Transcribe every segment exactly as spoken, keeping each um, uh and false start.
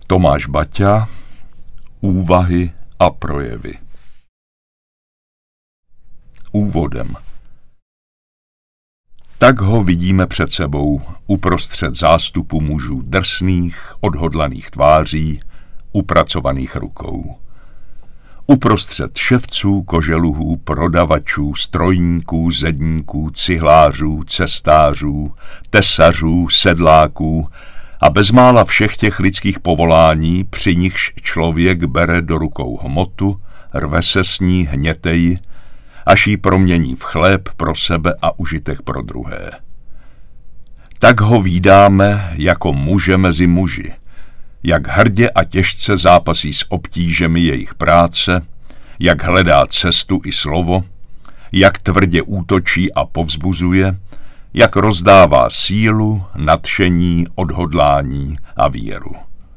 Tomáš Baťa, úvahy a projevy. Úvodem. Tak ho vidíme před sebou, uprostřed zástupu mužů drsných, odhodlaných tváří, upracovaných rukou. Uprostřed ševců, koželuhů, prodavačů, strojníků, zedníků, cihlářů, cestářů, tesařů, sedláků a bezmála všech těch lidských povolání, při nichž člověk bere do rukou hmotu, rve se s ní, hněte ji, až ji promění v chléb pro sebe a užitek pro druhé. Tak ho vídáme jako muže mezi muži, jak hrdě a těžce zápasí s obtížemi jejich práce, jak hledá cestu i slovo, jak tvrdě útočí a povzbuzuje, jak rozdává sílu, nadšení, odhodlání a víru.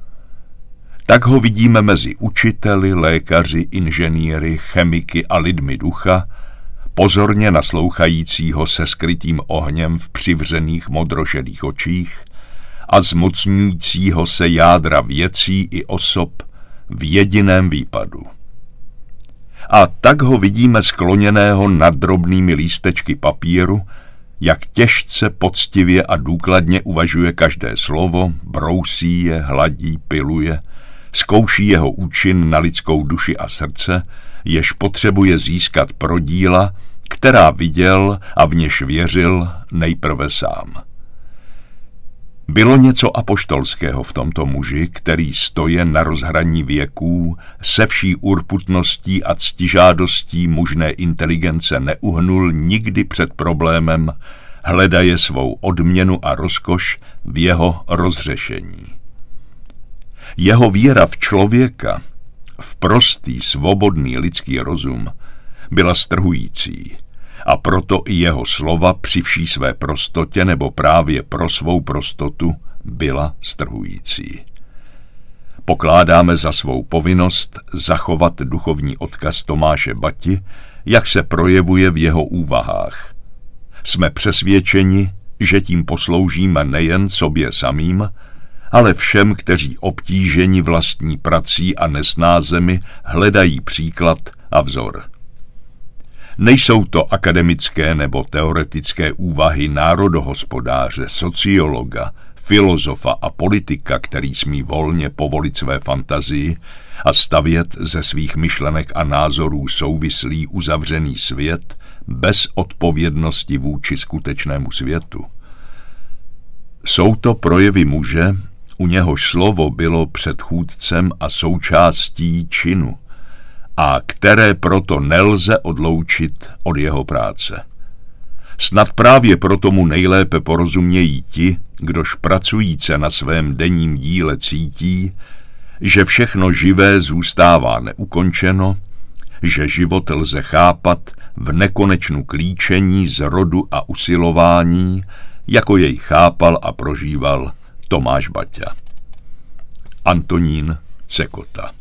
Tak ho vidíme mezi učiteli, lékaři, inženýry, chemiky a lidmi ducha, pozorně naslouchajícího se skrytým ohněm v přivřených modrošedých očích a zmocňujícího se jádra věcí i osob v jediném výpadu. A tak ho vidíme skloněného nad drobnými lístečky papíru, jak těžce, poctivě a důkladně uvažuje každé slovo, brousí je, hladí, piluje, zkouší jeho účin na lidskou duši a srdce, jež potřebuje získat pro díla, která viděl a v něž věřil nejprve sám. Bylo něco apoštolského v tomto muži, který stoje na rozhraní věků, se vší urputností a ctižádostí mužné inteligence neuhnul nikdy před problémem, hledaje svou odměnu a rozkoš v jeho rozřešení. Jeho víra v člověka, v prostý, svobodný lidský rozum, byla strhující, a proto i jeho slova při vší své prostotě nebo právě pro svou prostotu byla strhující. Pokládáme za svou povinnost zachovat duchovní odkaz Tomáše Bati, jak se projevuje v jeho úvahách. Jsme přesvědčeni, že tím posloužíme nejen sobě samým, ale všem, kteří obtíženi vlastní prací a nesnázemi hledají příklad a vzor. Nejsou to akademické nebo teoretické úvahy národohospodáře, sociologa, filozofa a politika, který smí volně povolit své fantazii a stavět ze svých myšlenek a názorů souvislý uzavřený svět bez odpovědnosti vůči skutečnému světu. Jsou to projevy muže, u něhož slovo bylo předchůdcem a součástí činu, a které proto nelze odloučit od jeho práce. Snad právě proto mu nejlépe porozumějí ti, kdož pracujíce na svém denním díle cítí, že všechno živé zůstává neukončeno, že život lze chápat v nekonečnu klíčení z rodu a usilování, jako jej chápal a prožíval Tomáš Baťa. Antonín Cekota.